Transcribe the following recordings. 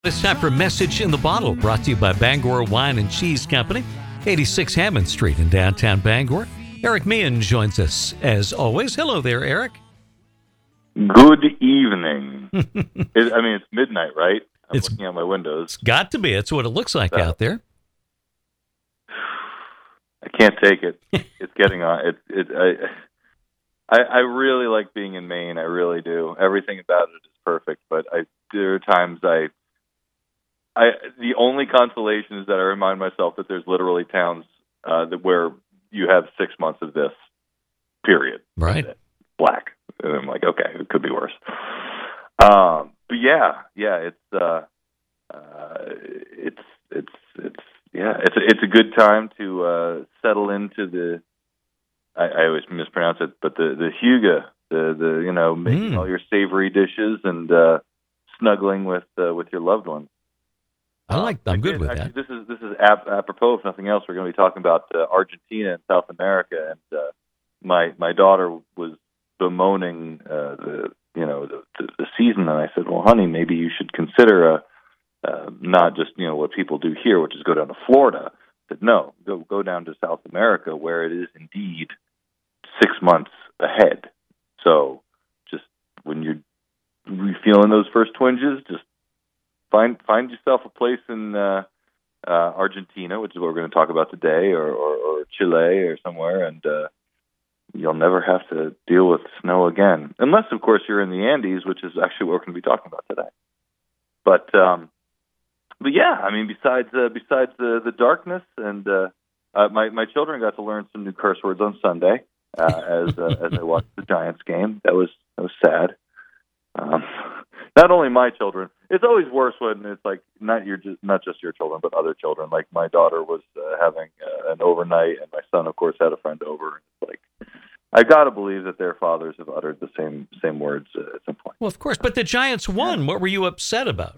It's time for Message in the Bottle, brought to you by Bangor Wine and Cheese Company, 86 Hammond Street in downtown Bangor. Eric Meehan joins us as always. Hello there, Eric. Good evening. It's midnight, right? I'm looking out my windows. It's got to be. That's what it looks like out there. I can't take it. It's getting on. I really like being in Maine. I really do. Everything about it is perfect. But there are times the only consolation is that I remind myself that there's literally towns where you have 6 months of this, period. Right. Black. And I'm like, okay, it could be worse. But it's a good time to settle into the. I always mispronounce it, but the hygge, making all your savory dishes and snuggling with your loved ones. I'm good with that. This is apropos, if nothing else. We're going to be talking about Argentina and South America, and my daughter was bemoaning the season, and I said, well, honey, maybe you should consider not just what people do here, which is go down to Florida. But no, go down to South America, where it is indeed 6 months ahead. So just when you're feeling those first twinges, just find yourself a place in Argentina, which is what we're going to talk about today, or Chile or somewhere, and you'll never have to deal with snow again. Unless, of course, you're in the Andes, which is actually what we're going to be talking about today. But yeah, I mean, besides the darkness, and my children got to learn some new curse words on Sunday as I watched the Giants game. That was sad. Not only my children. It's always worse when it's like not just your children, but other children. Like my daughter was having an overnight, and my son, of course, had a friend over. It's like I got to believe that their fathers have uttered the same words at some point. Well, of course, but the Giants won. What were you upset about?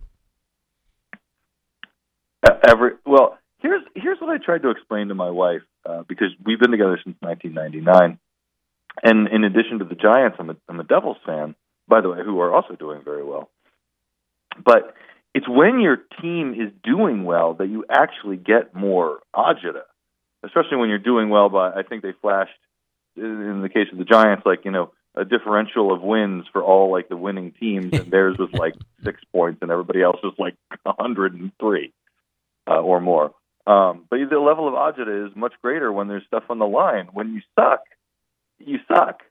Here's what I tried to explain to my wife because we've been together since 1999, and in addition to the Giants, I'm a Devils fan, by the way, who are also doing very well. But it's when your team is doing well that you actually get more agita, especially when you're doing well. But I think they flashed, in the case of the Giants, a differential of wins for all like the winning teams, and theirs was like 6 points, and everybody else was like 103 or more. But the level of agita is much greater when there's stuff on the line. When you suck, you suck.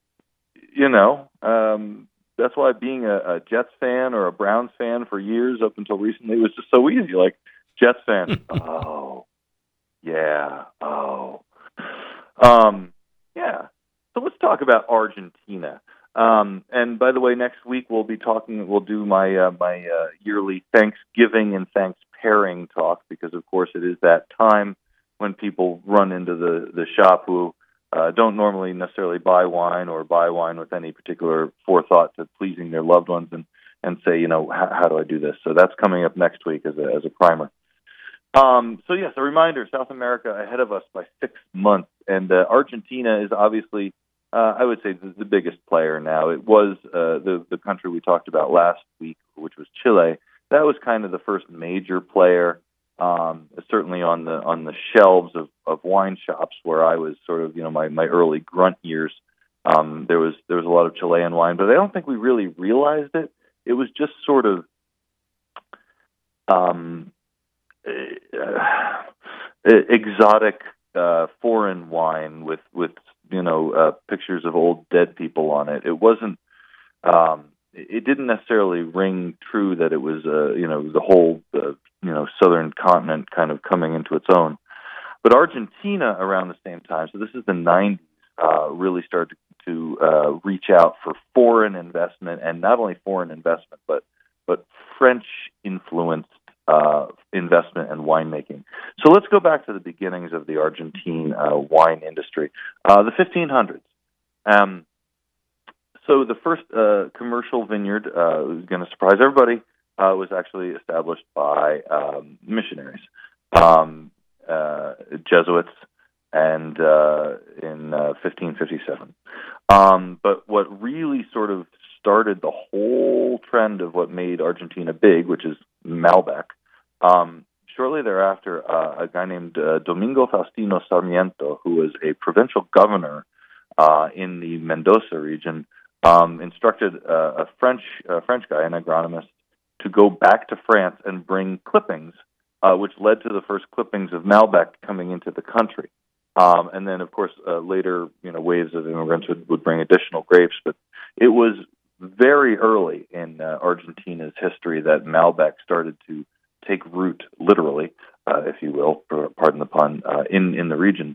That's why being a Jets fan or a Browns fan for years up until recently was just so easy. Like, Jets fan, oh, yeah, oh. Yeah. So let's talk about Argentina. And by the way, next week we'll do my yearly Thanksgiving and Thanks Pairing talk, because, of course, it is that time when people run into the shop who don't normally necessarily buy wine with any particular forethought to pleasing their loved ones, and say, how do I do this? So that's coming up next week as a primer. So yes, a reminder: South America ahead of us by 6 months, and Argentina is obviously, I would say, the biggest player now. It was the country we talked about last week, which was Chile. That was kind of the first major player. Certainly on the shelves of wine shops where I was sort of, my early grunt years, there was a lot of Chilean wine, but I don't think we really realized it. It was just sort of exotic foreign wine with pictures of old dead people on it. It wasn't. It didn't necessarily ring true that it was the whole southern continent kind of coming into its own. But Argentina around the same time, so this is the 90s, really started to reach out for foreign investment, and not only foreign investment, but French-influenced investment and winemaking. So let's go back to the beginnings of the Argentine wine industry, the 1500s. So the first commercial vineyard, was going to surprise everybody, was actually established by missionaries, Jesuits, and in 1557. But what really sort of started the whole trend of what made Argentina big, which is Malbec. Shortly thereafter, a guy named Domingo Faustino Sarmiento, who was a provincial governor in the Mendoza region, instructed a French guy, an agronomist, to go back to France and bring clippings, which led to the first clippings of Malbec coming into the country. And then, of course, later, waves of immigrants would bring additional grapes. But it was very early in Argentina's history that Malbec started to take root, literally, if you will, pardon the pun, in the region.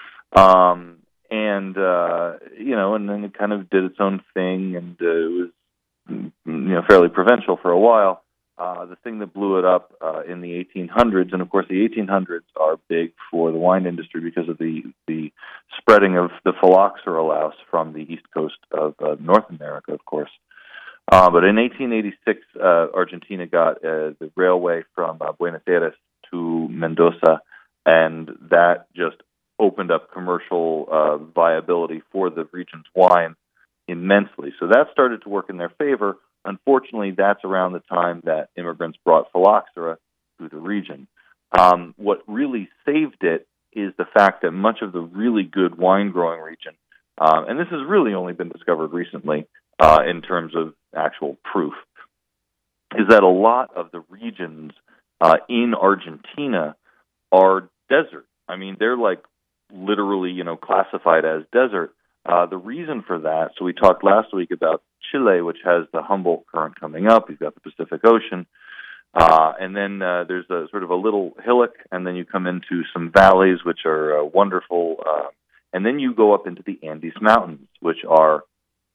And then it kind of did its own thing, and it was, fairly provincial for a while. The thing that blew it up in the 1800s, and of course the 1800s are big for the wine industry because of the spreading of the phylloxera louse from the east coast of North America, of course. But in 1886, Argentina got the railway from Buenos Aires to Mendoza, and that just opened up commercial viability for the region's wine immensely. So that started to work in their favor. Unfortunately, that's around the time that immigrants brought phylloxera to the region. What really saved it is the fact that much of the really good wine-growing region, and this has really only been discovered recently in terms of actual proof, is that a lot of the regions in Argentina are desert. I mean, they're like literally, classified as desert. The reason for that, so we talked last week about Chile, which has the Humboldt Current coming up. You've got the Pacific Ocean. And then there's a sort of a little hillock, and then you come into some valleys, which are wonderful. And then you go up into the Andes Mountains, which are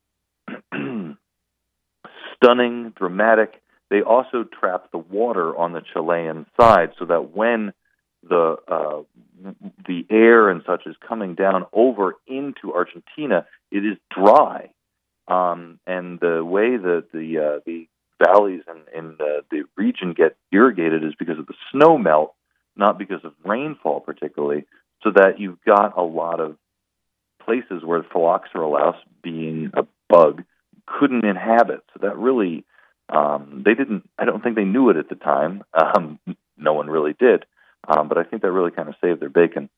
stunning, dramatic. They also trap the water on the Chilean side so that when the air and such is coming down over into Argentina, it is dry. And the way that the valleys in the region get irrigated is because of the snow melt, not because of rainfall particularly, so that you've got a lot of places where phylloxera louse, being a bug, couldn't inhabit. So that really, I don't think they knew it at the time. No one really did. But I think that really kind of saved their bacon.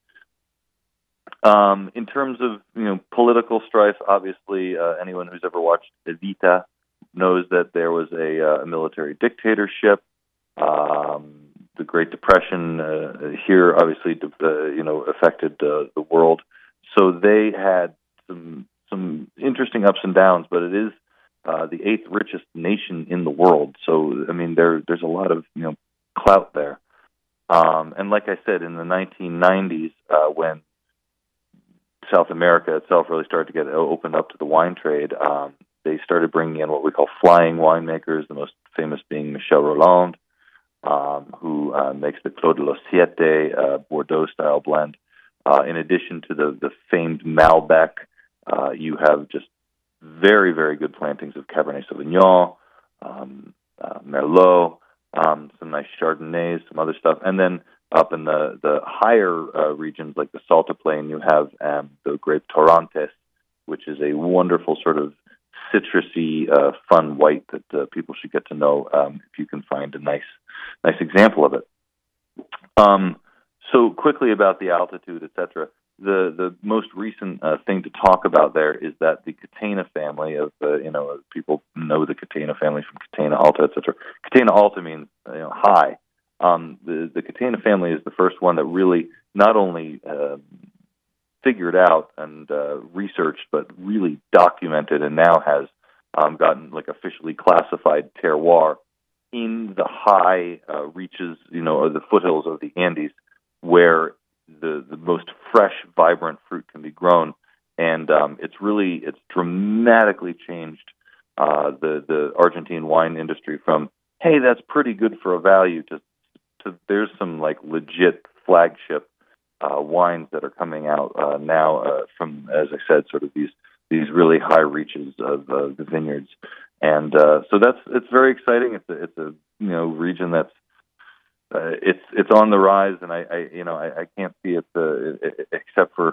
In terms of political strife, obviously anyone who's ever watched Evita knows that there was a military dictatorship. The Great Depression here obviously affected the world. So they had some interesting ups and downs, but it is the 8th richest nation in the world. So I mean, there's a lot of clout there. And like I said, in the 1990s, when South America itself really started to get opened up to the wine trade, they started bringing in what we call flying winemakers, the most famous being Michel Rolland, who makes the Clos de los Siete Bordeaux-style blend. In addition to the famed Malbec, you have just very, very good plantings of Cabernet Sauvignon, Merlot, some nice Chardonnays, some other stuff. And then up in the higher regions, like the Salta Plain, you have the grape Torrontés, which is a wonderful sort of citrusy, fun white that people should get to know if you can find a nice example of it. So quickly about the altitude, etc. The most recent thing to talk about there is that the Catena family of people know the Catena family from Catena Alta, etc. Catena Alta means high. The Catena family is the first one that really not only figured out and researched, but really documented, and now has gotten like officially classified terroir in the high reaches, or the foothills of the Andes, where the most fresh, vibrant fruit can be grown, and it's dramatically changed the Argentine wine industry from, hey, that's pretty good for a value, to there's some like legit flagship wines that are coming out now from, as I said, sort of these really high reaches of the vineyards, and so it's very exciting. It's a region that's it's on the rise, and I can't see it except for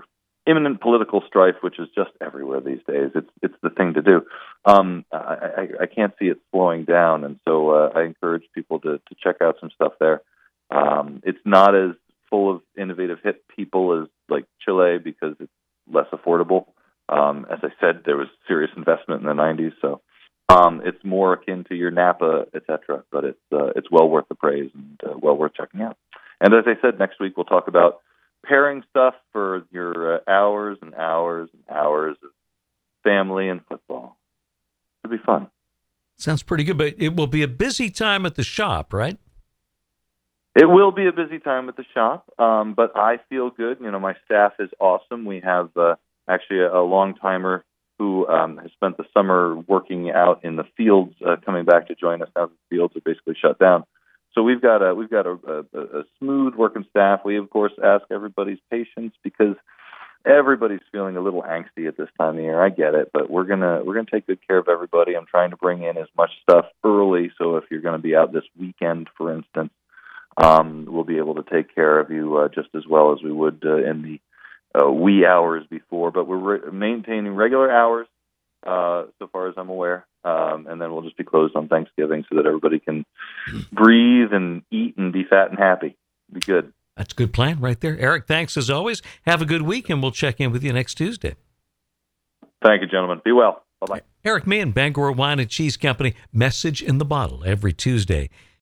imminent political strife, which is just everywhere these days. It's the thing to do. I can't see it slowing down, and so I encourage people to check out some stuff there. It's not as full of innovative hip people as like Chile because it's less affordable. As I said, there was serious investment in the 90s, so it's more akin to your Napa, etc. But it's well worth the praise and well worth checking out. And as I said, next week we'll talk about pairing stuff for your hours and hours and hours of family and football. It'll be fun. Sounds pretty good, but it will be a busy time at the shop, right? It will be a busy time at the shop, but I feel good. You know, my staff is awesome. We have actually a long-timer who has spent the summer working out in the fields, coming back to join us now that the fields are basically shut down. So we've got a smooth working staff. We of course ask everybody's patience because everybody's feeling a little angsty at this time of year. I get it, but we're gonna take good care of everybody. I'm trying to bring in as much stuff early, so if you're going to be out this weekend, for instance, we'll be able to take care of you just as well as we would in the wee hours before. But we're maintaining regular hours so far as I'm aware. And then we'll just be closed on Thanksgiving so that everybody can breathe and eat and be fat and happy. Be good. That's a good plan right there. Eric, thanks as always. Have a good week, and we'll check in with you next Tuesday. Thank you, gentlemen. Be well. Bye-bye. Eric Meehan, Bangor Wine and Cheese Company, Message in the Bottle every Tuesday.